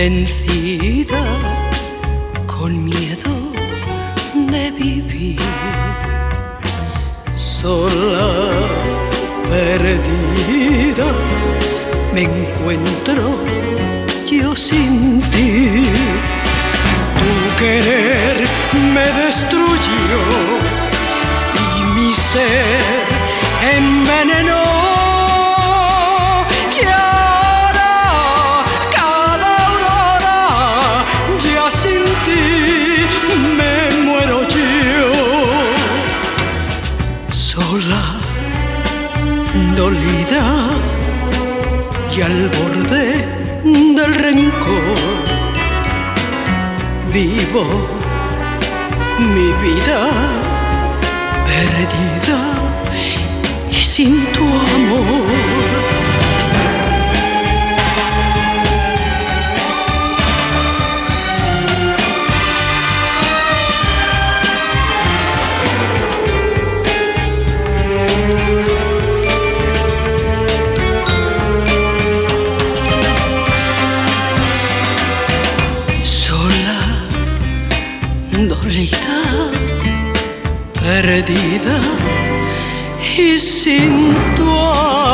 vencida, con miedo de vivir, sola, perdida, me encuentro yo sin ti. Tu querer me destruyó y mi ser envenenó. Y ahora cada aurora ya sin ti me muero yo. Sola, dolida y al borde del rencor, vivo mi vida perdida y sin tu amor. Dolida, perdida y sin tu amor.